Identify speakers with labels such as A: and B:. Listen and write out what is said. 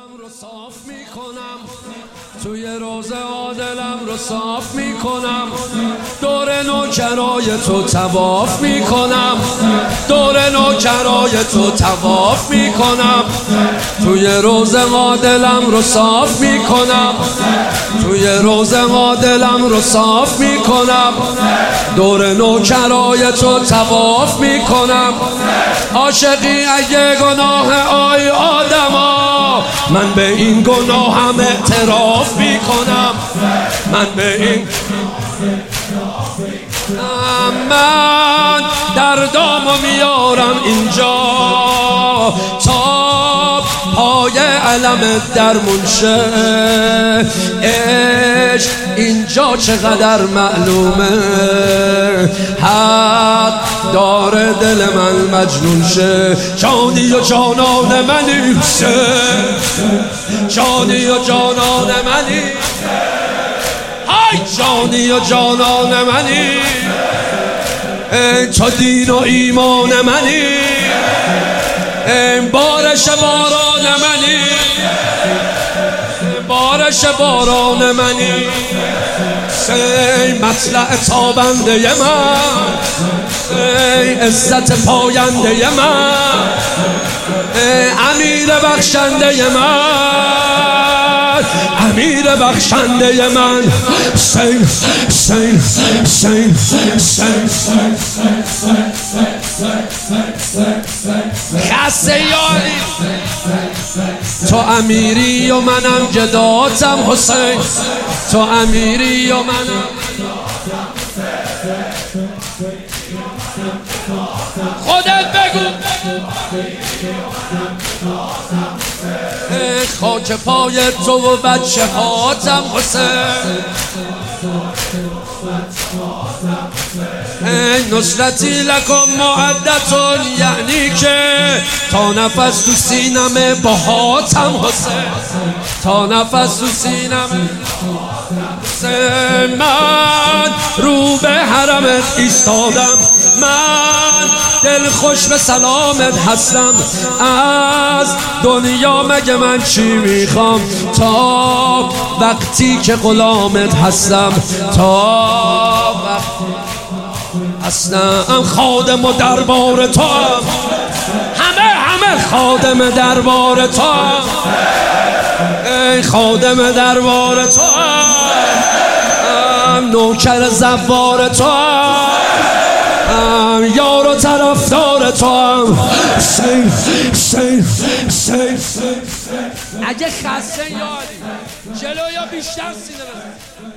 A: دلم رو صاف میکنم، توی روزه دلم رو صاف میکنم، دور نوکرای تو طواف میکنم، دور نوکرای تو طواف میکنم، توی روزه دلم رو صاف میکنم، توی روزه دلم رو صاف میکنم، دور نوکرای تو طواف میکنم. عاشقی اگه گناه آی آدما، من به این گناهم اعتراف میکنم، من به این من دردامو میارم اینجا تا پای علم درمون شه. عشق اینجا چقدر معلومه، حق داره دل من مجنون شه. جانی و جانان منی، جانی و جانان منی، های جانی و جانان منی، تو دین و ایمان منی، بارش باران منی، بارش باران منی، ای مطلع تابنده من، ای عزت پاینده من، ای امیر بخشنده من، امیر بخشنده من. سین سین سین سین خسته یاری، تو امیری و منم جداتم حسین، تو امیری و منم خودت بگو. خاک پای تو و بچه هاتم حسین، نصرتی لکم معدتون، یعنی که تا نفس تو سینمه با هاتم حسین، تا نفس تو سینمه حسین. من رو به حرمت ایستادم، من دل خوش به سلامت هستم، از دنیا مگه من چی میخوام تا وقتی که غلامت هستم، تا وقتی هستم خادم و دربار تو هم، همه خادم دربار تو هم، ای خادم دربار تو هم، نوکر زوار تو هم، یار و طرفدار تو هم. سین سین سین اگه خسته یاری جلو یا بیشتر سینه بزن.